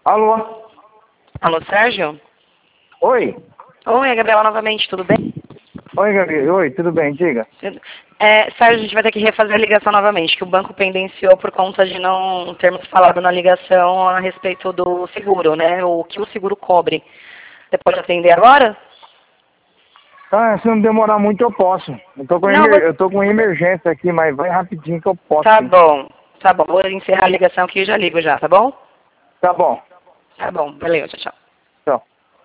Alô? Alô, Sérgio? Oi? Oi, é a Gabriela novamente, tudo bem? Oi, Gabi. Oi, tudo bem? Diga. Sérgio, a gente vai ter que refazer a ligação novamente, que o banco pendenciou por conta de não termos falado na ligação a respeito do seguro, né? O que o seguro cobre. Você pode atender agora? Ah, se não demorar muito eu posso. Não, Eu tô com emergência aqui, mas vai rapidinho que eu posso, tá sim. bom. Tá bom, vou encerrar a ligação aqui e já ligo já, tá bom? Tá bom. Tá bom, valeu, tchau, tchau.